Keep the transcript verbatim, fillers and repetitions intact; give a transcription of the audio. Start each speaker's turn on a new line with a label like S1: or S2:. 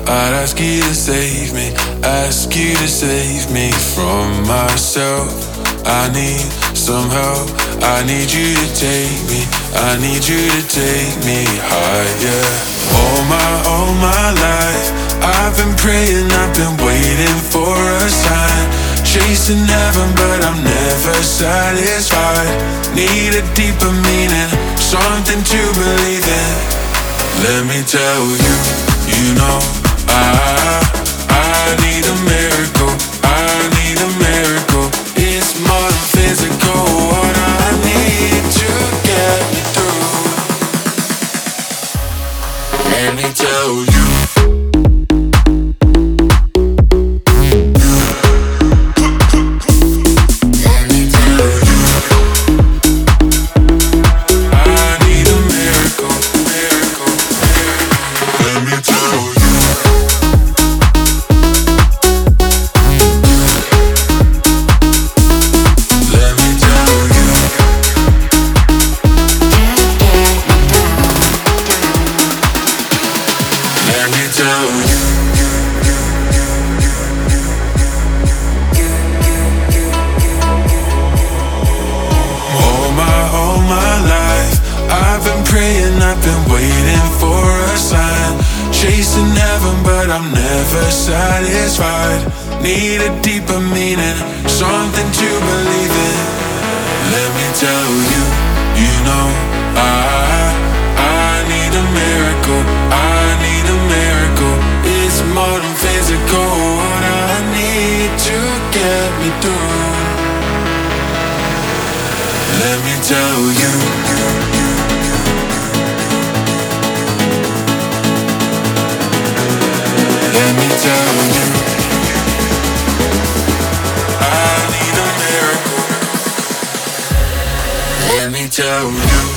S1: I'd ask you to save me, ask you to save me from myself. I need some help, I need you to take me, I need you to take me higher. All my, all my life, I've been praying, I've been waiting for a sign. Chasing heaven, but I'm never satisfied. Need a deeper meaning, something to believe in. Let me tell you, you know I, I need a miracle, I need a miracle. It's more than physical, what I need to get me through. Let me tell you. I've been waiting for a sign. Chasing heaven, but I'm never satisfied. Need a deeper meaning, something to believe in. Let me tell you, you know I, I need a miracle, I need a miracle. It's more than physical, what I need to get me through. Let me tell you. Let me tell you, I need a miracle. Let me tell you.